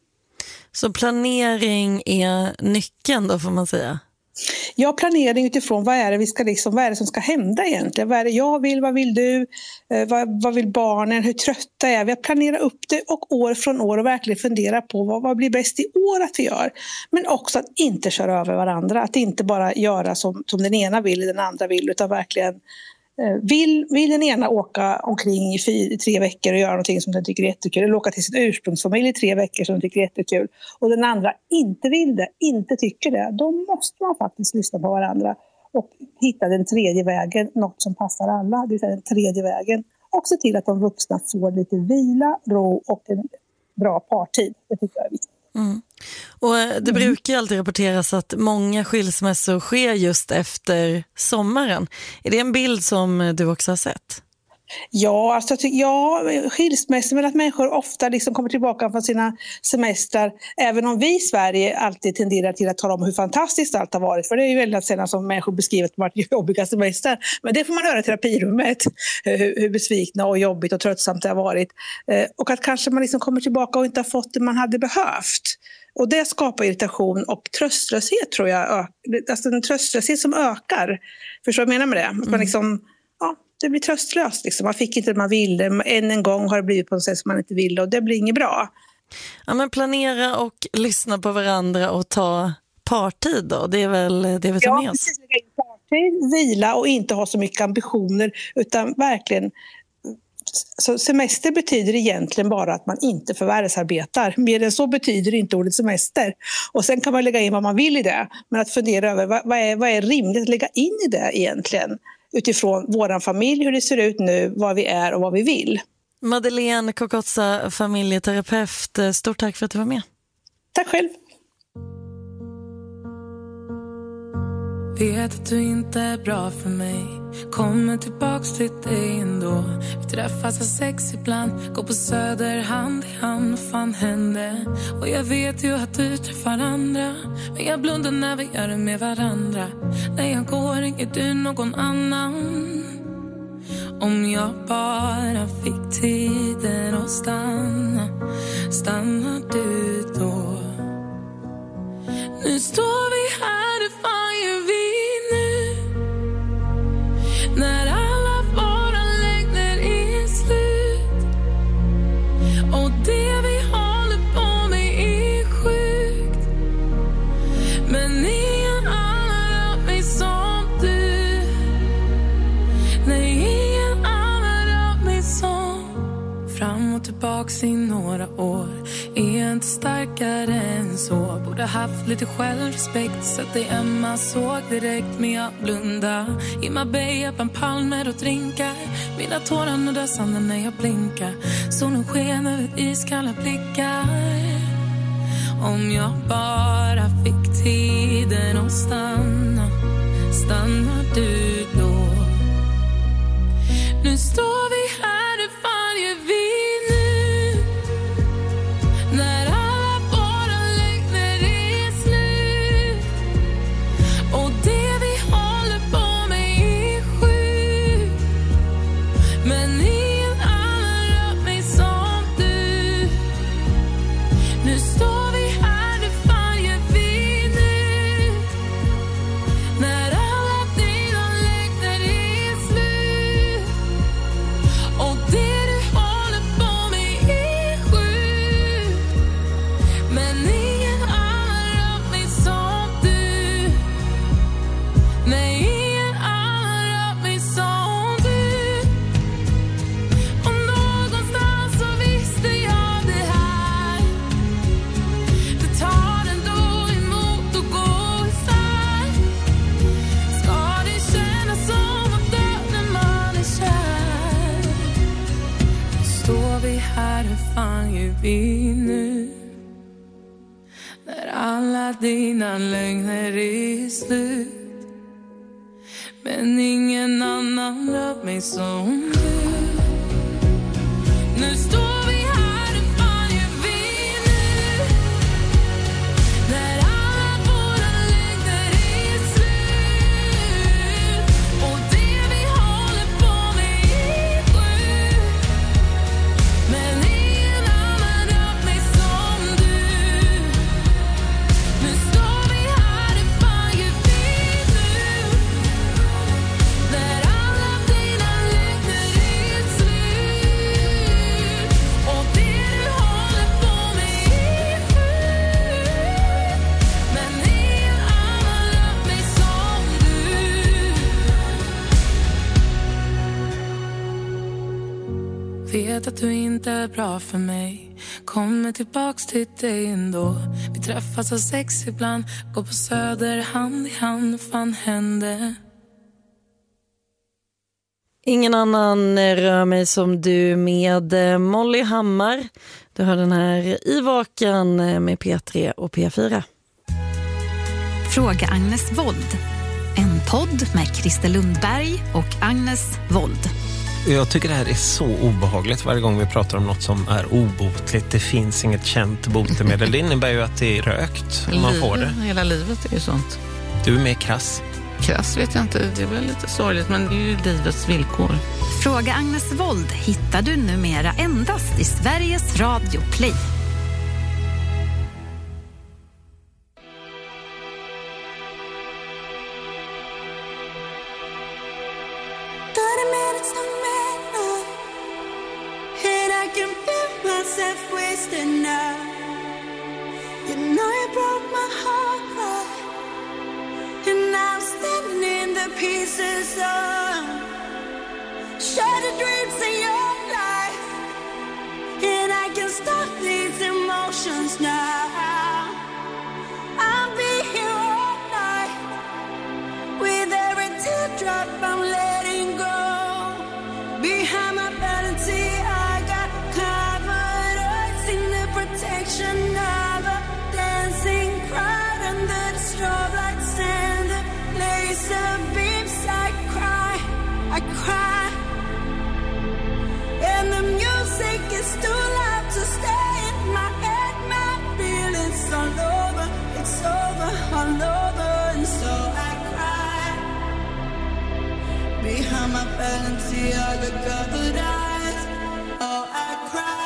Så planering är nyckeln då, får man säga? Ja, planering utifrån vad är det vi ska liksom, vad är det som ska hända egentligen? Vad är det jag vill, vad vill du? Eh, vad, vad vill barnen? Hur trötta är vi? Att planera upp det och år från år och verkligen fundera på vad, vad blir bäst i år att vi gör. Men också att inte köra över varandra. Att inte bara göra som, som den ena vill och den andra vill, utan verkligen Vill, vill den ena åka omkring i fyra, tre veckor och göra någonting som den tycker är jättekul, eller åka till sin ursprungsfamilj i tre veckor som den tycker är jättekul, och den andra inte vill det, inte tycker det, då måste man faktiskt lyssna på varandra och hitta den tredje vägen, något som passar alla, det vill säga den tredje vägen, och se till att de vuxna får lite vila, ro och en bra partid. Det tycker jag är viktigt. Mm. Och det brukar alltid rapporteras att många skilsmässor sker just efter sommaren. Är det en bild som du också har sett? Ja, alltså, ja skilsmässor med att människor ofta liksom kommer tillbaka från sina semestrar, även om vi i Sverige alltid tenderar till att tala om hur fantastiskt allt har varit, för det är ju väldigt sällan som människor beskriver att de har varit jobbiga semester, men det får man höra i terapirummet, hur, hur besvikna och jobbigt och tröttsamt det har varit, och att kanske man liksom kommer tillbaka och inte har fått det man hade behövt. Och det skapar irritation och tröstlöshet, tror jag. Alltså en tröstlöshet som ökar. Förstår du vad jag menar med det? Att man Mm. liksom, ja, det blir tröstlöst. Liksom. Man fick inte det man ville. Än en gång har det blivit på ett sätt som man inte ville. Och det blir inget bra. Ja, men planera och lyssna på varandra och ta partid då. Det är väl det vi tar ja, med oss. Precis, partid, vila och inte ha så mycket ambitioner utan verkligen. Så semester betyder egentligen bara att man inte förvärvsarbetar. Mer än så betyder inte ordet semester. Och sen kan man lägga in vad man vill i det. Men att fundera över vad, vad, är, vad är rimligt att lägga in i det egentligen. Utifrån våran familj, hur det ser ut nu, vad vi är och vad vi vill. Madeleine Kokotsa, familjeterapeut. Stort tack för att du var med. Tack själv. Vet att du inte är bra för mig. Kommer tillbaks till dig ändå. Vi träffas av sex ibland. Går på Söder hand i hand. Fan hände. Och jag vet ju att du träffar andra. Men jag blundar när vi gör det med varandra. När jag går ringer du någon annan. Om jag bara fick tiden att stanna. Stannar du då? Nu står vi här, hur fan gör vi nu? När alla våra längder är slut. Och det vi håller på med är sjukt. Men ingen annan rör mig som du. Nej, ingen annan rör mig som. Fram och tillbaks i några år. Är inte starkare än så. Borde haft lite självrespekt. Så att det Emma såg direkt. Men jag blunda i Marbella bland palmer och drinkar. Mina tårar nuddar sanden när jag blinkar. Solen sken över iskalla blickar. Om jag bara fick tiden att stanna. Stannar du då? Nu står vi här, hur fan gör vi? Vi nu när alla dina lögner är slut. Men ingen annan rör mig som du. Nu står vi här, hur fan gör vi nu? När alla våra lögner är slut. Och det vi håller på med är sjukt. Men vet att du inte är bra för mig. Kommer tillbaks till dig ändå. Vi träffas av sex ibland. Går på Söder hand i hand. Fan hände. Ingen annan rör mig som du med Molly Hammar. Du har den här i Vaken med P tre och P fyra. Fråga Agnes Wold. En podd med Christer Lundberg och Agnes Wold. Jag tycker det här är så obehagligt varje gång vi pratar om något som är obotligt. Det finns inget känt botemedel. Det innebär ju att det är rökt om man får det. Hela livet är ju sånt. Du är mer krass. Krass vet jag inte, det är väl lite sorgligt men det är ju livets villkor. Fråga Agnes Wold hittar du numera endast i Sveriges Radio Play. And I can feel myself wasting now. the pieces of shattered dreams in your life, and I can stop these emotions now. I'll be here all night with every teardrop I'm letting go. Behind my vanity I got covered eyes in the protection of a dancing crowd under the strobe lights and the laser beams. I cry, I cry, and the music is too loud to stay in my head. My feelings all over, it's over, all over, and so I cry. Behind my vanity I got covered eyes. Oh, I cry.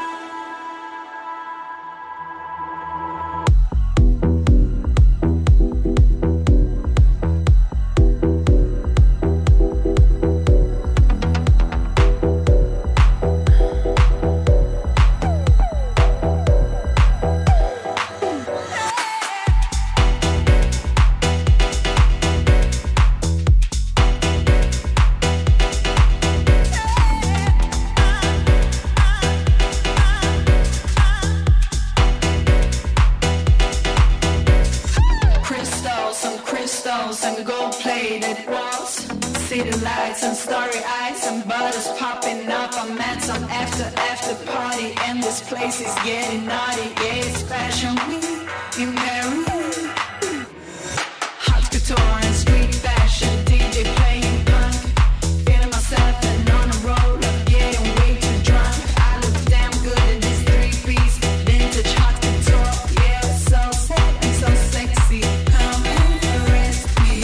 Place is getting naughty, yeah, it's fashion week in Paris. Hot couture and street fashion, D J playing punk. Feeling myself and on a roll, I'm getting way too drunk. I look damn good in this three-piece, vintage hot couture. Yeah, it's so sad and so sexy. Come and arrest me.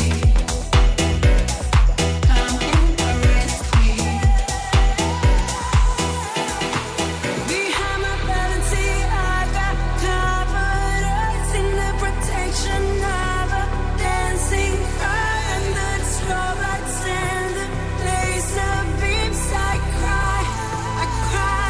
Come and arrest me. Behind my vanity I got covered eyes in the protection of a dancing crowd under the strobe lights and the laser beams. I cry, I cry,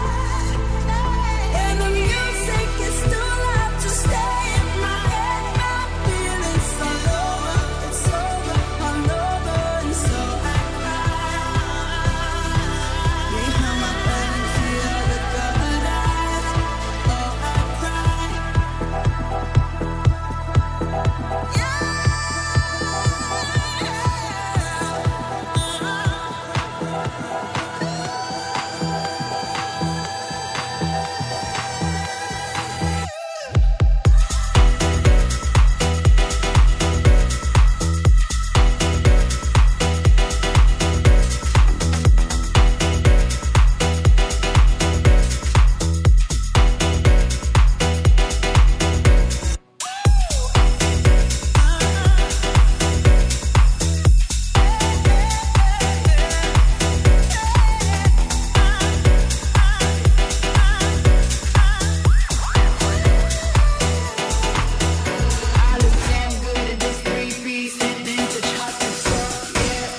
and the music is too loud to stay in my head. My feelings all over, it's over, all over, and so I cry. Behind my vanity I got covered eyes. Oh, I cry. I look damn good in this three-piece and vintage hot couture. Yeah.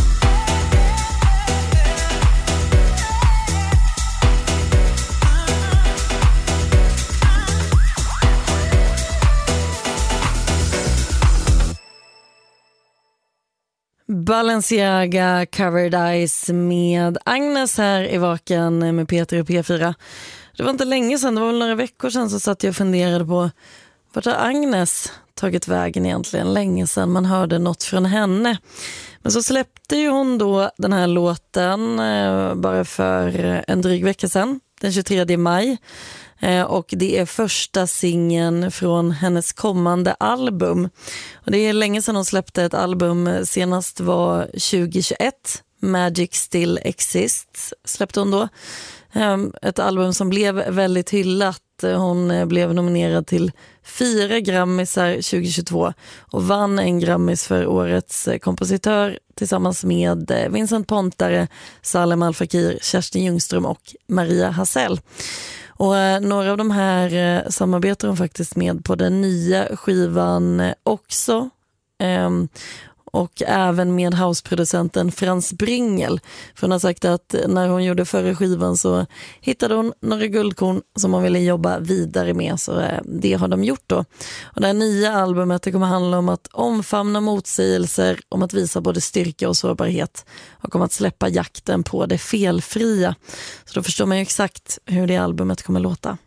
Balenciaga Covered Eyes med Agnes här i Vaken med Peter och P fyra. Det var inte länge sedan, det var väl några veckor sedan, så satt jag och funderade på vart har Agnes tagit vägen egentligen. Länge sedan man hörde något från henne. Men så släppte ju hon då den här låten eh, bara för en dryg vecka sedan, den tjugotredje maj. Eh, och det är första singeln från hennes kommande album. Och det är länge sedan hon släppte ett album, senast var tjugohundratjugoett. Magic Still Exists släppte hon då. Eh, ett album som blev väldigt hyllat. Hon blev nominerad till fyra Grammisar tjugohundratjugotvå och vann en Grammis för årets kompositör tillsammans med Vincent Pontare, Salem Al Fakir, Kerstin Ljungström och Maria Hassel. Och eh, några av de här eh, samarbetar hon faktiskt med på den nya skivan också. Eh, och även med houseproducenten Frans Bringel. För hon har sagt att när hon gjorde förra skivan så hittade hon några guldkorn som hon ville jobba vidare med, så det har de gjort då. Och det här nya albumet det kommer handla om att omfamna motsägelser, om att visa både styrka och sårbarhet och om att släppa jakten på det felfria. Så då förstår man ju exakt hur det albumet kommer låta.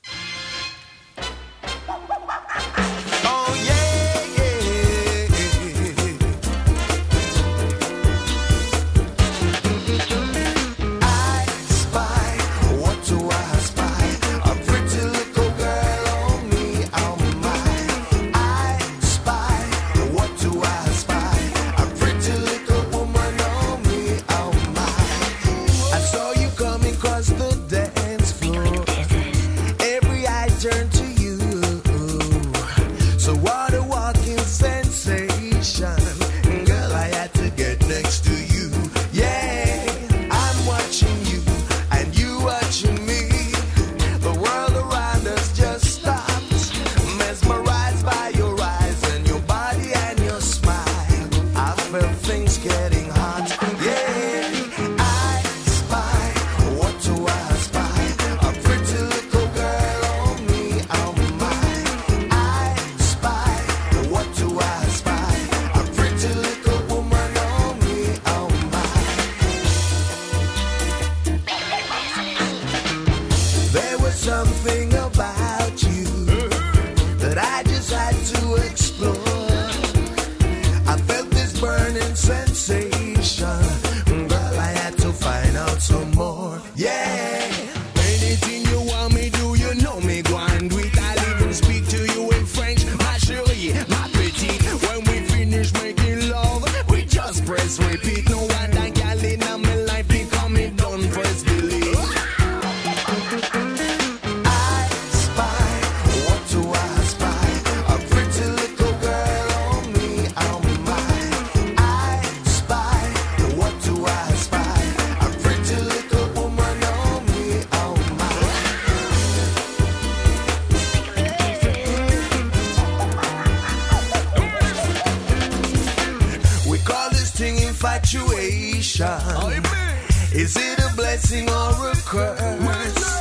Is it a blessing or a curse?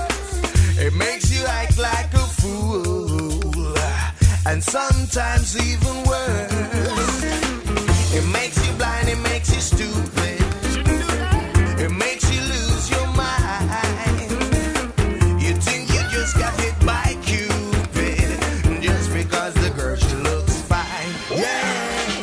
It makes you act like a fool, and sometimes even worse. It makes you blind, it makes you stupid. It makes you lose your mind. You think you just got hit by Cupid just because the girl she looks fine. Yeah.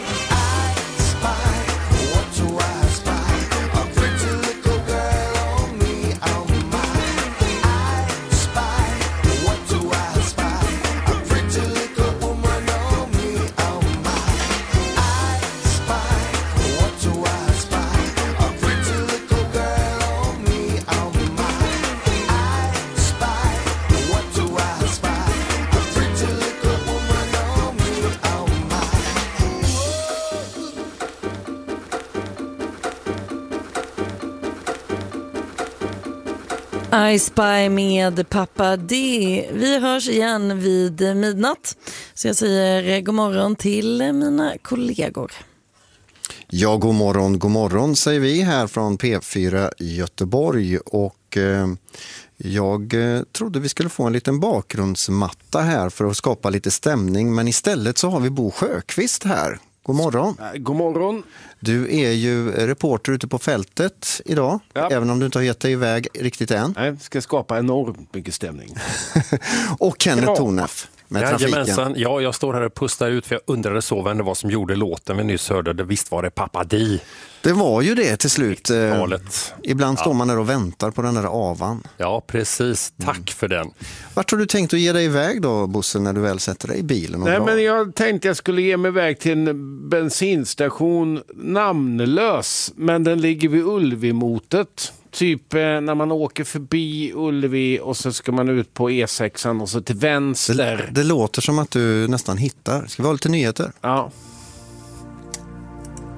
I Spy med Pappa D. Vi hörs igen vid midnatt. Så jag säger god morgon till mina kollegor. Ja, god morgon, god morgon säger vi här från P fyra Göteborg. Och eh, jag eh, trodde vi skulle få en liten bakgrundsmatta här för att skapa lite stämning. Men istället så har vi Bo Sjöqvist här. God morgon. God morgon. Du är ju reporter ute på fältet idag, ja. Även om du inte har gett dig iväg riktigt än. Nej, ska skapa enormt mycket stämning. Och Kenneth ja. Tornef med trafiken. Ja, jag står här och pustar ut för jag undrade så vem det var som gjorde låten vi nyss hörde. Det visst var det Pappa D. Det var ju det till slut. Valet. Ibland står ja. man där och väntar på den där avan. Ja, precis. Tack mm. för den. Vart har du tänkt att ge dig iväg då, Bosse, när du väl sätter dig i bilen? Och Nej, drar? men jag tänkte jag skulle ge mig iväg till en bensinstation namnlös, men den ligger vid Ulvimotet. Typ eh, när man åker förbi Ullevi och så ska man ut på E sexan och så till vänster. Det, det låter som att du nästan hittar. Ska vi ha lite nyheter? Ja.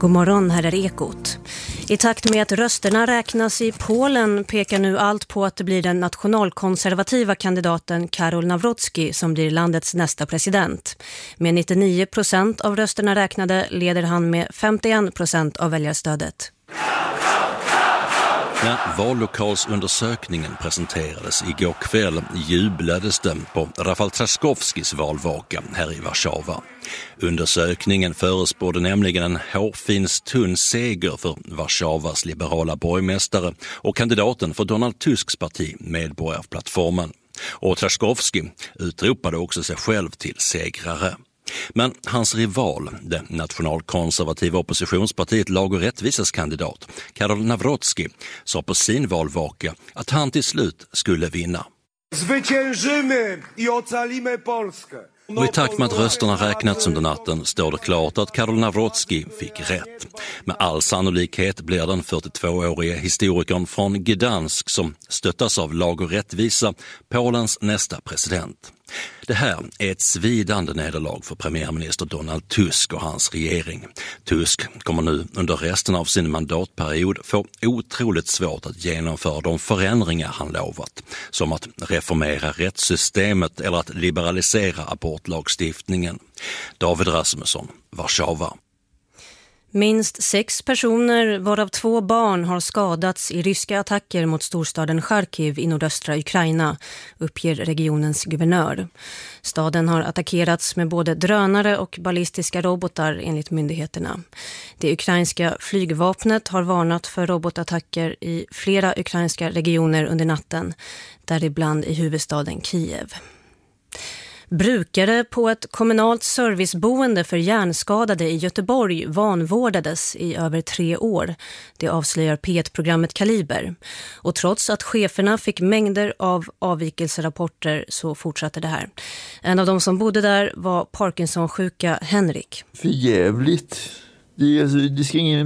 God morgon, här är Ekot. I takt med att rösterna räknas i Polen pekar nu allt på att det blir den nationalkonservativa kandidaten Karol Nawrocki som blir landets nästa president. Med nittionio procent av rösterna räknade leder han med femtioen procent av väljarstödet. När vallokalsundersökningen presenterades igår kväll jublades det på Rafał Trzaskowskis valvaka här i Warszawa. Undersökningen förespådde nämligen en hårfins tunn seger för Warszawas liberala borgmästare och kandidaten för Donald Tusks parti Medborgarplattformen. Och Trzaskowski utropade också sig själv till segrare. Men hans rival, det nationalkonservativa oppositionspartiet Lag och rättvisas kandidat, Karol Nawrocki, sa på sin valvaka att han till slut skulle vinna. Zwyciężymy i ocalimy Polskę. Och i takt med att rösterna räknats under natten står det klart att Karol Nawrocki fick rätt. Med all sannolikhet blir den fyrtiotvåårige historikern från Gdansk som stöttas av Lag och rättvisa Polens nästa president. Det här är ett svidande nederlag för premiärminister Donald Tusk och hans regering. Tusk kommer nu under resten av sin mandatperiod få otroligt svårt att genomföra de förändringar han lovat, som att reformera rättssystemet eller att liberalisera abortlagstiftningen. David Rasmusson, Warszawa. Minst sex personer, varav två barn, har skadats i ryska attacker mot storstaden Charkiv i nordöstra Ukraina, uppger regionens guvernör. Staden har attackerats med både drönare och ballistiska robotar enligt myndigheterna. Det ukrainska flygvapnet har varnat för robotattacker i flera ukrainska regioner under natten, däribland i huvudstaden Kiev. Brukare på ett kommunalt serviceboende för hjärnskadade i Göteborg vanvårdades i över tre år. Det avslöjar P ett-programmet Kaliber. Och trots att cheferna fick mängder av avvikelserapporter så fortsatte det här. En av de som bodde där var Parkinson-sjuka Henrik. För jävligt. Det, alltså, det ska ingen